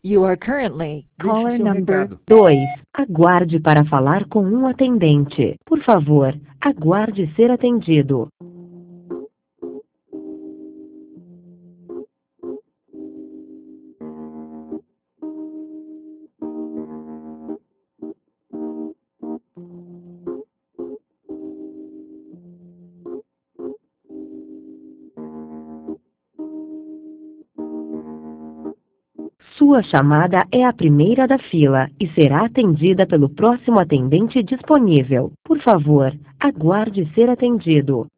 You are currently Deixe Caller seu number recado. 2. Aguarde para falar com um atendente. Por favor, aguarde ser atendido. Sua chamada é a primeira da fila e será atendida pelo próximo atendente disponível. Por favor, aguarde ser atendido.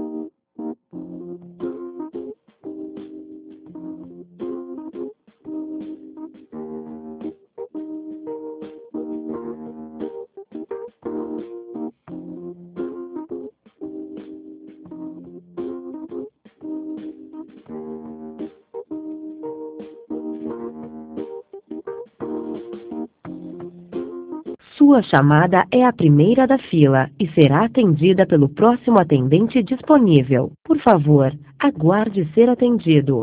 Sua chamada é a primeira da fila e será atendida pelo próximo atendente disponível. Por favor, aguarde ser atendido.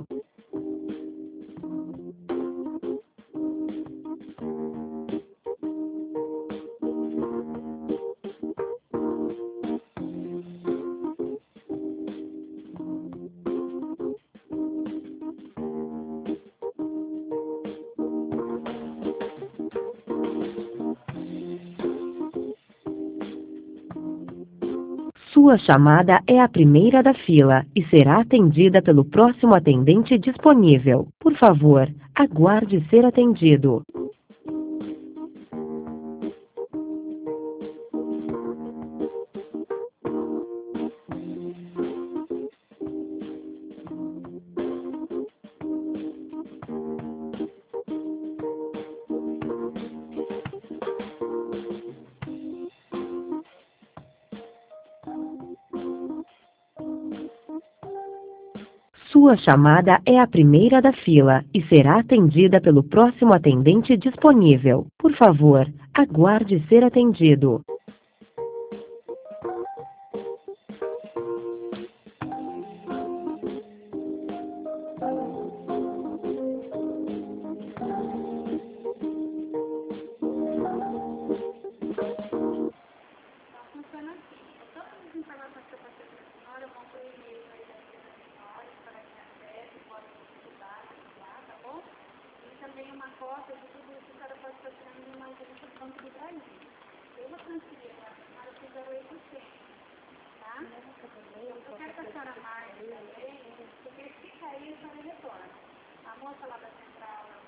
Sua chamada é a primeira da fila e será atendida pelo próximo atendente disponível. Por favor, aguarde ser atendido. Sua chamada é a primeira da fila e será atendida pelo próximo atendente disponível. Por favor, aguarde ser atendido. Funciona assim. Todas as informações que eu passei para a senhora, eu mando um e-mail para a senhora, para quem acesse, pode estudar, lá, tá bom? E também uma cópia de tudo isso que a senhora pode estar tirando numa agência do Banco do Brasil. Eu vou transferir para a senhora para o 0800, tá? Eu quero que a senhora marque também, porque fica aí, a senhora retorna. A moça lá da central